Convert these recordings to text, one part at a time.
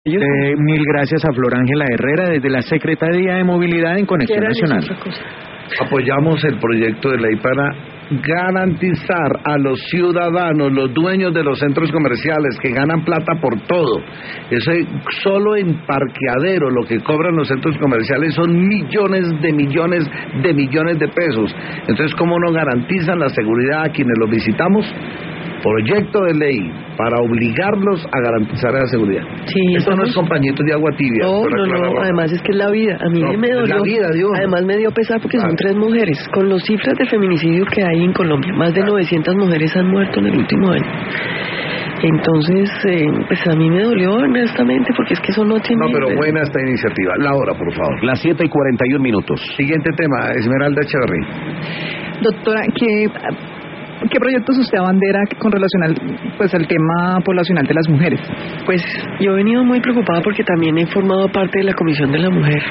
Mil gracias a Flor Ángela Herrera desde la Secretaría de Movilidad en Conexión Nacional. Apoyamos el proyecto de ley para garantizar a los ciudadanos, los dueños de los centros comerciales que ganan plata por todo. Eso solo en parqueadero lo que cobran los centros comerciales son millones de pesos. Entonces, ¿cómo no garantizan la seguridad a quienes los visitamos? Proyecto de ley para obligarlos a garantizar la seguridad. Sí, esto no es compañitos de agua tibia. No, además es que es la vida. A mí me dolió. La vida, Dios. Además me dio pesar porque son 3 mujeres. Con las cifras de feminicidio que hay en Colombia, más de 900 mujeres han muerto en el último año. Entonces, pues a mí me dolió honestamente porque es que eso no tiene... No, pero buena esta iniciativa. La hora, por favor. Las 7:41. Siguiente tema, Esmeralda Echeverry. Doctora, ¿qué proyectos usted abandera con relación al tema poblacional de las mujeres? Pues yo he venido muy preocupada porque también he formado parte de la Comisión de la Mujer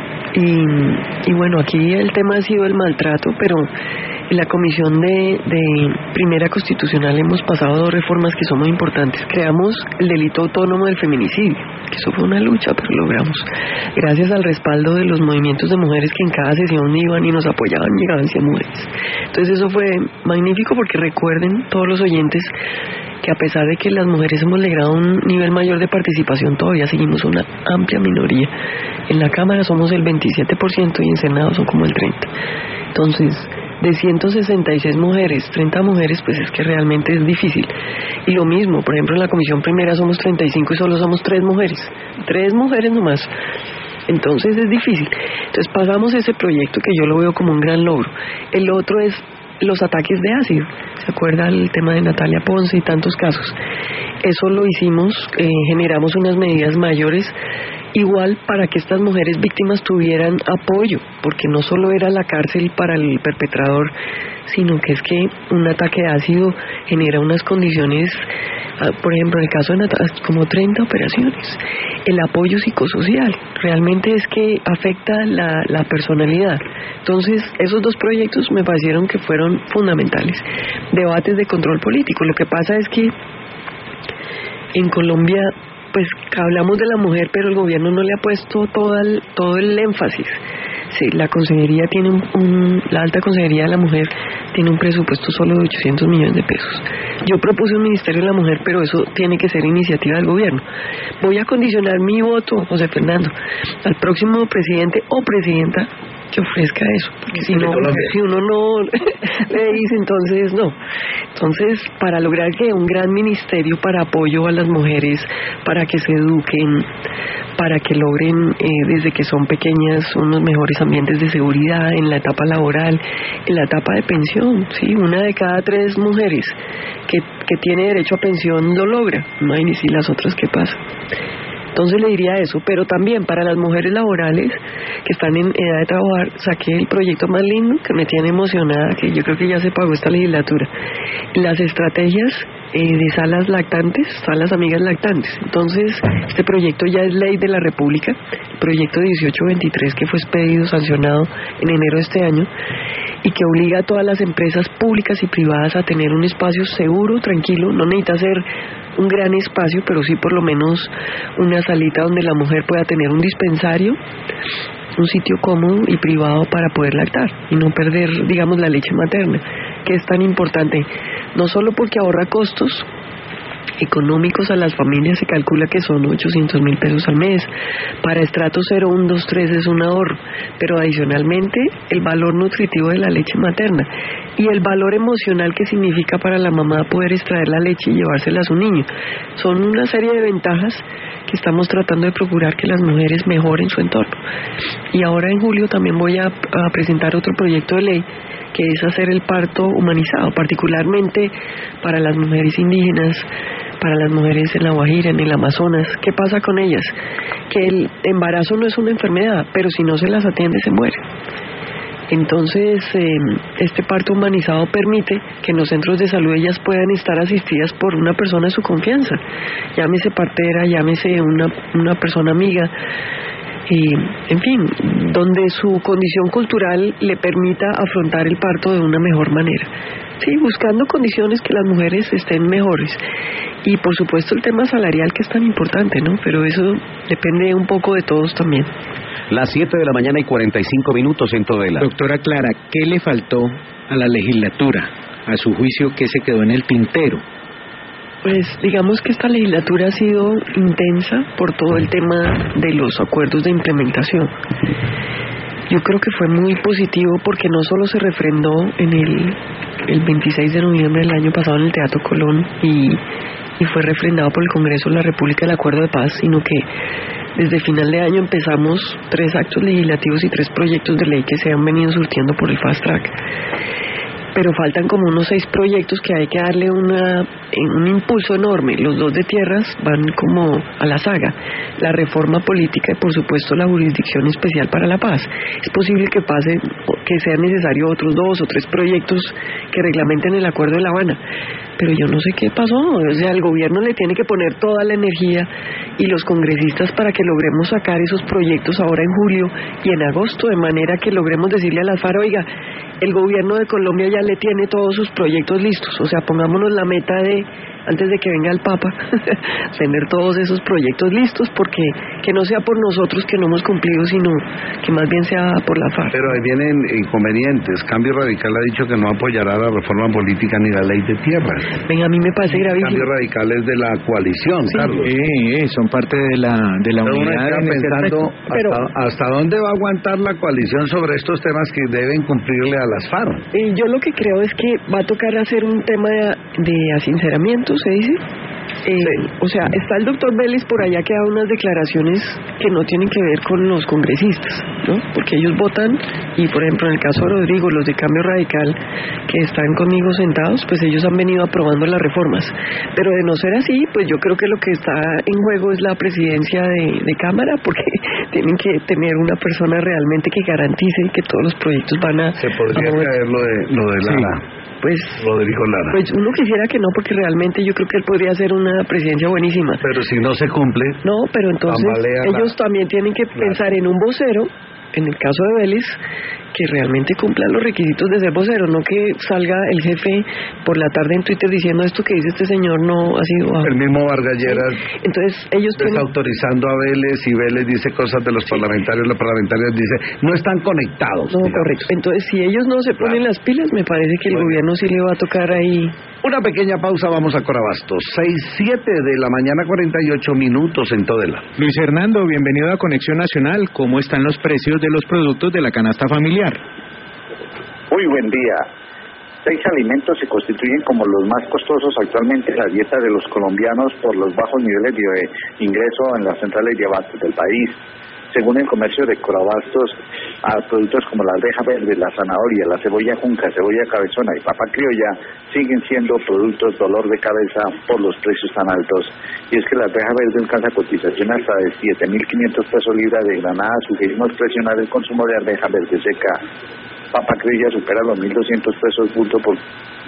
y bueno, aquí el tema ha sido el maltrato, pero en la Comisión de Primera Constitucional hemos pasado 2 reformas que son muy importantes. Creamos el delito autónomo del feminicidio, que eso fue una lucha, pero logramos. Gracias al respaldo de los movimientos de mujeres que en cada sesión iban y nos apoyaban, llegaban 100 mujeres. Entonces eso fue magnífico porque recuerden todos los oyentes que a pesar de que las mujeres hemos logrado un nivel mayor de participación, todavía seguimos una amplia minoría. En la Cámara somos el 27% y en Senado son como el 30%. Entonces, de 166 mujeres, 30 mujeres, pues es que realmente es difícil. Y lo mismo, por ejemplo, en la Comisión Primera somos 35 y solo somos 3 mujeres. 3 mujeres nomás. Entonces es difícil. Entonces pasamos ese proyecto que yo lo veo como un gran logro. El otro es los ataques de ácido. ¿Se acuerda el tema de Natalia Ponce y tantos casos? Eso lo hicimos, generamos unas medidas mayores, igual para que estas mujeres víctimas tuvieran apoyo, porque no solo era la cárcel para el perpetrador, sino que es que un ataque de ácido genera unas condiciones, por ejemplo en el caso de Natalia, como 30 operaciones. El apoyo psicosocial realmente es que afecta la personalidad. Entonces esos 2 proyectos me parecieron que fueron fundamentales. Debates de control político. Lo que pasa es que en Colombia pues hablamos de la mujer, pero el gobierno no le ha puesto todo el énfasis. Sí, la consejería tiene la alta consejería de la mujer tiene un presupuesto solo de 800 millones de pesos. Yo propuse un ministerio de la mujer, pero eso tiene que ser iniciativa del gobierno. Voy a condicionar mi voto, José Fernando, al próximo presidente o presidenta que ofrezca eso, porque si uno no le dice, entonces no. Entonces, para lograr que un gran ministerio para apoyo a las mujeres, para que se eduquen, para que logren desde que son pequeñas unos mejores ambientes de seguridad en la etapa laboral, en la etapa de pensión, ¿sí? 1 de cada 3 mujeres que tiene derecho a pensión lo logra. No hay ni si las otras qué pasa. Entonces le diría eso, pero también para las mujeres laborales que están en edad de trabajar, saqué el proyecto más lindo que me tiene emocionada, que yo creo que ya se pagó esta legislatura, las estrategias de salas lactantes, salas amigas lactantes. Entonces este proyecto ya es ley de la República, el proyecto 1823 que fue expedido, sancionado en enero de este año, y que obliga a todas las empresas públicas y privadas a tener un espacio seguro, tranquilo. No necesita ser un gran espacio, pero sí por lo menos una salita donde la mujer pueda tener un dispensario, un sitio cómodo y privado para poder lactar y no perder, digamos, la leche materna, que es tan importante, no solo porque ahorra costos económicos a las familias, se calcula que son 800.000 pesos al mes. Para estrato 0, 1, 2, 3 es un ahorro, pero adicionalmente el valor nutritivo de la leche materna y el valor emocional que significa para la mamá poder extraer la leche y llevársela a su niño. Son una serie de ventajas que estamos tratando de procurar que las mujeres mejoren su entorno. Y ahora en julio también voy a presentar otro proyecto de ley que es hacer el parto humanizado, particularmente para las mujeres indígenas, para las mujeres en La Guajira, en el Amazonas. ¿Qué pasa con ellas? Que el embarazo no es una enfermedad, pero si no se las atiende se mueren. Entonces, este parto humanizado permite que en los centros de salud ellas puedan estar asistidas por una persona de su confianza, llámese partera, llámese una persona amiga, en fin, donde su condición cultural le permita afrontar el parto de una mejor manera. Sí, buscando condiciones que las mujeres estén mejores. Y por supuesto el tema salarial, que es tan importante, ¿no? Pero eso depende un poco de todos también. Las 7 de la mañana y 45 minutos en Tudela. Doctora Clara, ¿qué le faltó a la legislatura? A su juicio, ¿qué se quedó en el tintero? Pues digamos que esta legislatura ha sido intensa por todo el tema de los acuerdos de implementación. Yo creo que fue muy positivo porque no solo se refrendó en el 26 de noviembre del año pasado en el Teatro Colón y fue refrendado por el Congreso de la República el Acuerdo de Paz, sino que desde final de año empezamos 3 actos legislativos y 3 proyectos de ley que se han venido surtiendo por el Fast Track. Pero faltan como unos 6 proyectos que hay que darle un impulso enorme. Los 2 de tierras van como a la saga: la reforma política y por supuesto la jurisdicción especial para la paz. Es posible que sea necesario otros 2 o 3 proyectos que reglamenten el Acuerdo de La Habana, pero yo no sé qué pasó. O sea, el gobierno le tiene que poner toda la energía y los congresistas para que logremos sacar esos proyectos ahora en julio y en agosto, de manera que logremos decirle a las FARC: oiga, el gobierno de Colombia ya le tiene todos sus proyectos listos. O sea, pongámonos la meta de, antes de que venga el Papa, tener todos esos proyectos listos, porque que no sea por nosotros que no hemos cumplido, sino que más bien sea por la FARC. Pero ahí vienen inconvenientes. Cambio Radical ha dicho que no apoyará la reforma política ni la ley de tierras. Venga, a mí me parece gravísimo. Cambio Radical es de la coalición, sí, Carlos. Son parte de la unidad. Pensando hasta dónde va a aguantar la coalición sobre estos temas que deben cumplirle a las FARC. Yo lo que creo es que va a tocar hacer un tema de asinceramiento, ¿se dice? O sea, está el doctor Vélez por allá que da unas declaraciones que no tienen que ver con los congresistas, ¿no? Porque ellos votan y, por ejemplo, en el caso de Rodrigo, los de Cambio Radical que están conmigo sentados, pues ellos han venido aprobando las reformas. Pero de no ser así, pues yo creo que lo que está en juego es la presidencia de Cámara, porque tienen que tener una persona realmente que garantice que todos los proyectos van a... Se podría caer lo de Lara. Sí. Pues Rodrigo Lara. Pues uno quisiera que no, porque realmente yo creo que él podría hacer una presidencia buenísima. Pero si no se cumple... No, pero entonces ellos también tienen que pensar en un vocero, en el caso de Vélez, que realmente cumpla los requisitos de ser vocero, no que salga el jefe por la tarde en Twitter diciendo: esto que dice este señor no ha sido... El mismo Vargas Lleras. Entonces ellos está autorizando a Vélez, y Vélez dice cosas de los parlamentarios, los parlamentarios dicen no están conectados. No, digamos. Correcto. Entonces, si ellos no se ponen las pilas, me parece que el gobierno sí le va a tocar ahí. Una pequeña pausa, vamos a Corabastos. 6:07 de la mañana, 48 minutos en Tudela. Luis Hernando, bienvenido a Conexión Nacional. ¿Cómo están los precios de los productos de la canasta familiar? Muy buen día. 6 alimentos se constituyen como los más costosos actualmente en la dieta de los colombianos por los bajos niveles de ingreso en las centrales de abastos del país. Según el comercio de Corabastos, a productos como la almeja verde, la zanahoria, la cebolla junca, cebolla cabezona y papa criolla siguen siendo productos dolor de cabeza por los precios tan altos. Y es que la almeja verde alcanza cotización hasta de 7.500 pesos libra de Granada. Sugerimos presionar el consumo de almeja verde seca. Papa criolla supera los 1.200 pesos punto por...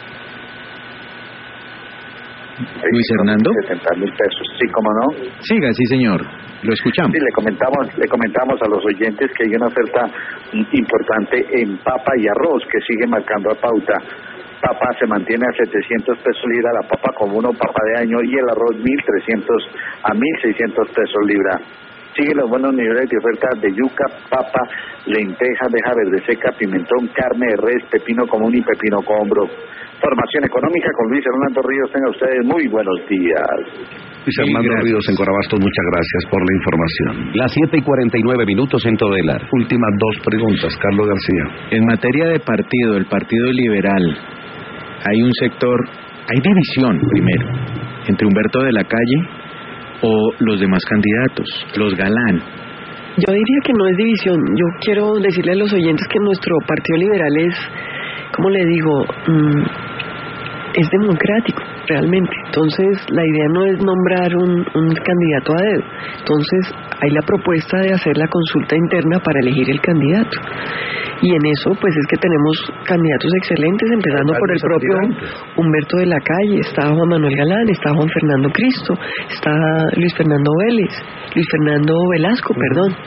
Luis Hernando. 70.000 pesos, sí, ¿cómo no? Siga, sí, señor. Lo escuchamos. Sí, le comentamos a los oyentes que hay una oferta importante en papa y arroz que sigue marcando a pauta. Papa se mantiene a 700 pesos libra, la papa común o papa de año, y el arroz 1.300 a 1.600 pesos libra. Siguen los buenos niveles de oferta de yuca, papa, lenteja, almeja verde seca, pimentón, carne de res, pepino común y pepino combro. Formación económica con Luis Hernando Ríos. Tengan ustedes muy buenos días. Luis Hernando Ríos en Corabastos, muchas gracias por la información. Las 7:49 minutos en Tudela. Últimas 2 preguntas, Carlos García. En materia de partido, el Partido Liberal, hay un sector, hay división primero, entre Humberto de la Calle o los demás candidatos, los Galán. Yo diría que no es división. Yo quiero decirle a los oyentes que nuestro Partido Liberal es, ¿cómo le digo? Es democrático, realmente. Entonces, la idea no es nombrar un candidato a dedo. Entonces, hay la propuesta de hacer la consulta interna para elegir el candidato. Y en eso, pues es que tenemos candidatos excelentes, empezando por el propio Humberto de la Calle. Está Juan Manuel Galán, está Juan Fernando Cristo, está Luis Fernando Velasco, perdón.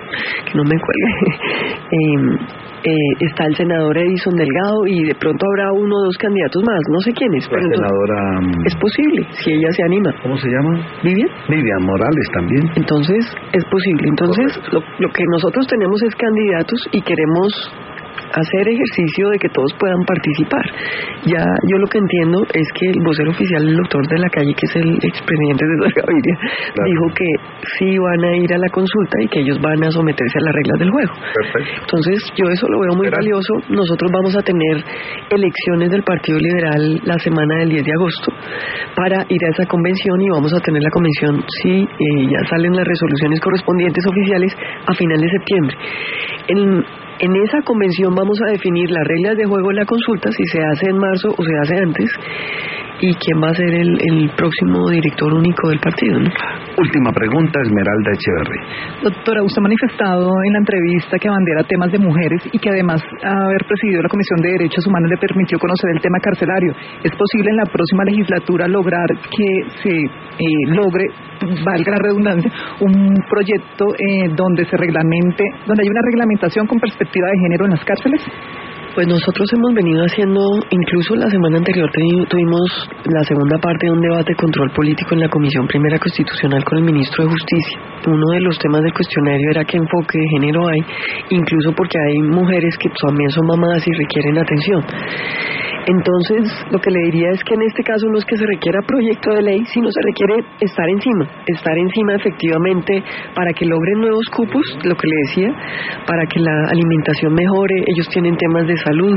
que no me cuelgue. Está el senador Edison Delgado y de pronto habrá 1 o 2 candidatos más, no sé quiénes. La senadora... Es posible, si ella se anima. ¿Cómo se llama? Vivian Morales también. Entonces, es posible. Entonces, lo que nosotros tenemos es candidatos y queremos hacer ejercicio de que todos puedan participar. Ya yo lo que entiendo es que el vocero oficial, el doctor de la Calle, que es el expresidente de César Gaviria, dijo que sí van a ir a la consulta y que ellos van a someterse a las reglas del juego. Perfecto. Entonces yo eso lo veo muy valioso. Nosotros vamos a tener elecciones del Partido Liberal la semana del 10 de agosto para ir a esa convención, y vamos a tener la convención, si ya salen las resoluciones correspondientes oficiales, a final de septiembre. En esa convención vamos a definir las reglas de juego de la consulta, si se hace en marzo o se hace antes, y quién va a ser el próximo director único del partido, ¿no? Última pregunta, Esmeralda Echeverry. Doctora, usted ha manifestado en la entrevista que abandera temas de mujeres y que además haber presidido la Comisión de Derechos Humanos le permitió conocer el tema carcelario. ¿Es posible en la próxima legislatura lograr que se logre, valga la redundancia, un proyecto donde se reglamente, donde hay una reglamentación con perspectiva de género en las cárceles? Pues nosotros hemos venido haciendo, incluso la semana anterior tuvimos la segunda parte de un debate de control político en la Comisión Primera Constitucional con el Ministro de Justicia. Uno de los temas del cuestionario era qué enfoque de género hay, incluso porque hay mujeres que también son mamadas y requieren atención. Entonces, lo que le diría es que en este caso no es que se requiera proyecto de ley, sino se requiere estar encima efectivamente para que logren nuevos cupos, lo que le decía, para que la alimentación mejore. Ellos tienen temas de salud,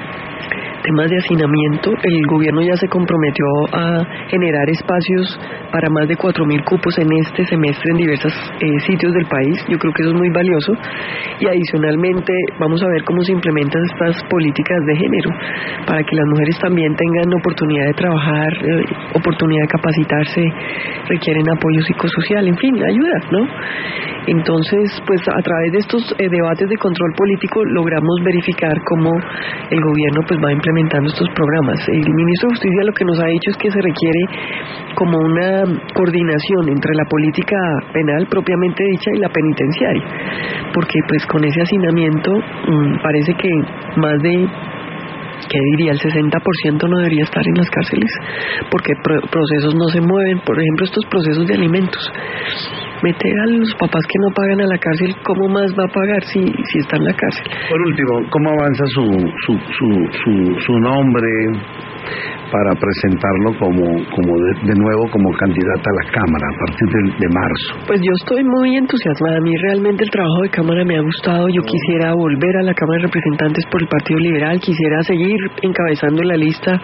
temas de hacinamiento. El gobierno ya se comprometió a generar espacios para más de 4.000 cupos en este semestre en diversos sitios del país. Yo creo que eso es muy valioso, y adicionalmente vamos a ver cómo se implementan estas políticas de género para que las mujeres también tengan oportunidad de trabajar, oportunidad de capacitarse, requieren apoyo psicosocial, en fin, ayuda, ¿no? Entonces, pues a través de estos debates de control político logramos verificar cómo el gobierno pues va implementando estos programas. El ministro de Justicia lo que nos ha dicho es que se requiere como una coordinación entre la política penal propiamente dicha y la penitenciaria, porque pues con ese hacinamiento parece que más de, ¿qué diría? El 60% no debería estar en las cárceles, porque procesos no se mueven. Por ejemplo, estos procesos de alimentos. Meter a los papás que no pagan a la cárcel, ¿cómo más va a pagar si está en la cárcel? Por último, ¿cómo avanza su nombre para presentarlo de nuevo como candidata a la Cámara a partir de marzo? Pues yo estoy muy entusiasmada. A mí realmente el trabajo de Cámara me ha gustado. Yo quisiera volver a la Cámara de Representantes por el Partido Liberal, quisiera seguir encabezando la lista,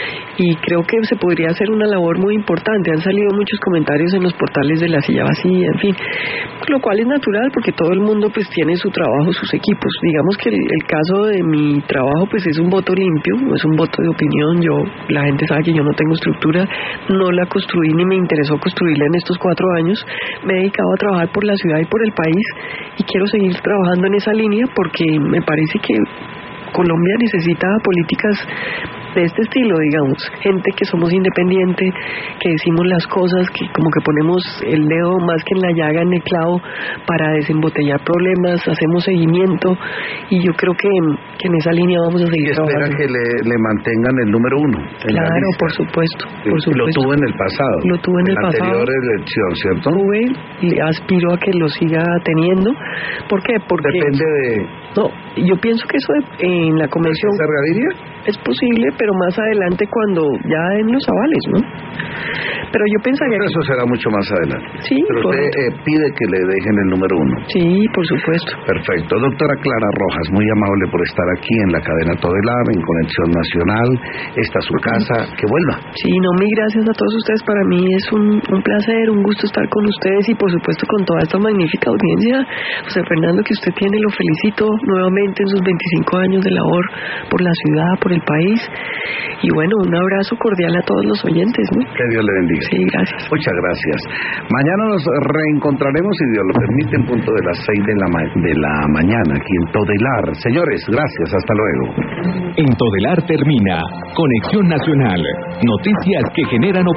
y creo que se podría hacer una labor muy importante. Han salido muchos comentarios en los portales de La Silla Vacía, en fin, lo cual es natural porque todo el mundo pues tiene su trabajo, sus equipos. Digamos que el caso de mi trabajo pues es un voto limpio, no es un voto de opinión. La gente sabe que yo no tengo estructura, no la construí ni me interesó construirla en estos 4 años. Me he dedicado a trabajar por la ciudad y por el país, y quiero seguir trabajando en esa línea porque me parece que Colombia necesita políticas de este estilo, digamos, gente que somos independientes, que decimos las cosas, que como que ponemos el dedo más que en la llaga, en el clavo, para desembotellar problemas, hacemos seguimiento, y yo creo que en esa línea vamos a seguir trabajando. Espera que le mantengan el número 1 en la lista. Claro, por supuesto. Lo tuvo en el pasado. Lo tuvo en el pasado. anterior elección, ¿cierto? Tuve, y aspiro a que lo siga teniendo. ¿Por qué? Porque depende de... No, yo pienso que eso en la convención... ¿César Gaviria? Es posible, pero más adelante cuando ya den los avales, ¿no? Pero yo pensaría que... Eso será mucho más adelante. Sí, pero usted pide que le dejen el número 1. Sí, por supuesto. Perfecto. Doctora Clara Rojas, muy amable por estar aquí en la cadena Todelar, en Conexión Nacional. Esta es su casa. Que vuelva. Sí, no, mil gracias a todos ustedes. Para mí es un placer, un gusto estar con ustedes, y por supuesto con toda esta magnífica audiencia. José Fernando, que usted tiene, lo felicito nuevamente en sus 25 años de labor por la ciudad, por el país. Y bueno, un abrazo cordial a todos los oyentes, ¿no? Que Dios le bendiga. Sí, gracias. Muchas gracias. Mañana nos reencontraremos, si Dios lo permite, en punto de las 6 de la mañana, aquí en Todelar. Señores, gracias. Hasta luego. En Todelar termina Conexión Nacional. Noticias que generan